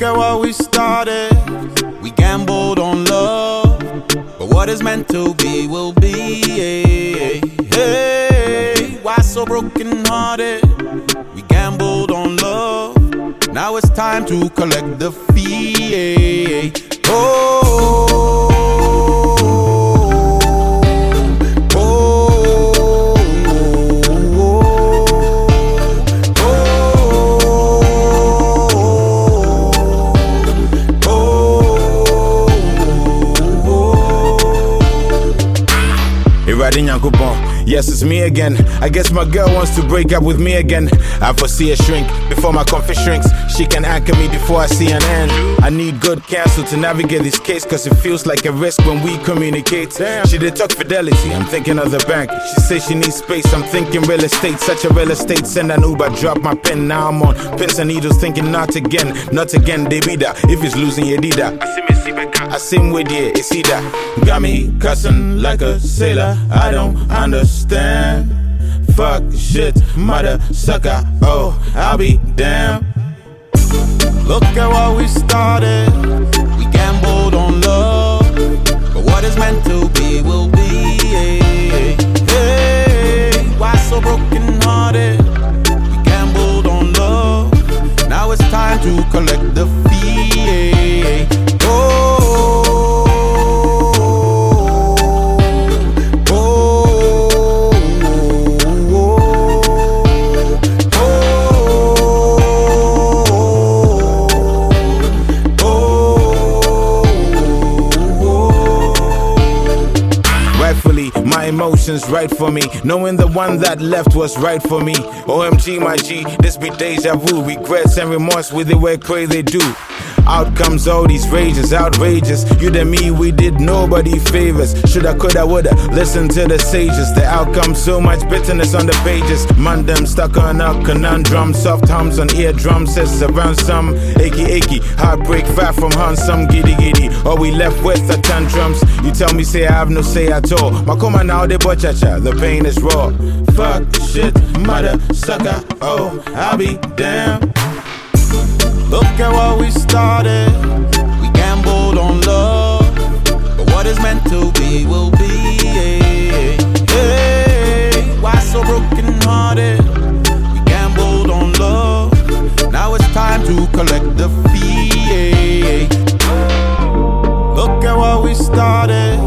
at what we started. We gambled on love, but what is meant to be will be. Hey, why so broken hearted? We gambled on love. Now it's time to collect the fee. Oh. Yes, it's me again. I guess my girl wants to break up with me again. I foresee a shrink before my comfort shrinks. She can anchor me before I see an end. I need good counsel to navigate this case, cause it feels like a risk when we communicate. She did talk fidelity, I'm thinking of the bank. She says she needs space, I'm thinking real estate. Such a real estate, send an Uber, drop my pen. Now I'm on pins and needles, thinking not again, they be that. If it's losing, you did that. I sing with you, it's either. Got me cussing like a sailor, I don't understand. Fuck shit, mother sucker, oh, I'll be damned. Look at what we started. We gambled on love, but what is meant to be will be. Hey, why so broken hearted? We gambled on love. Now it's time to collect the fee. Oh. My emotions right for me, knowing the one that left was right for me. OMG my G, this be deja vu. Regrets and remorse with the way crazy do. Out comes all these rages, outrageous. You and me, we did nobody favors. Shoulda, coulda, woulda, listen to the sages. The outcome, so much bitterness on the pages. Man, them stuck on a conundrum. Soft hums on eardrums, says around some achy, heartbreak, far from handsome, giddy. All we left with are tantrums. You tell me, say I have no say at all. My coma now, they bochacha, the pain is raw. Fuck shit, mother sucker, oh, I'll be damned. Look at what we started. We gambled on love, but what is meant to be will be. Hey, why so broken hearted? We gambled on love. Now it's time to collect the fee. Look at what we started.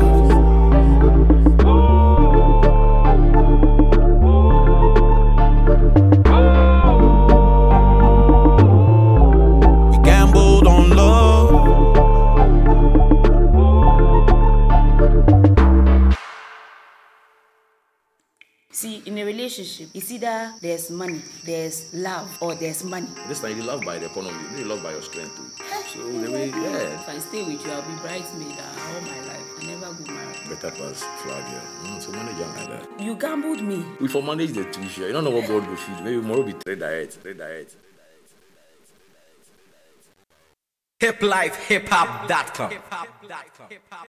See, in a relationship, it's either there's money, there's love, or there's money. This time you love by the economy, you love by your strength too. So the way, yeah. If I stay with you, I'll be bridesmaid all my life. I never go married. Better pass flag, yeah. So manage young like that. You gambled me. We for manage the tuition. You don't know what God will feed. Maybe tomorrow be trade diet. Hiplifehiphop.com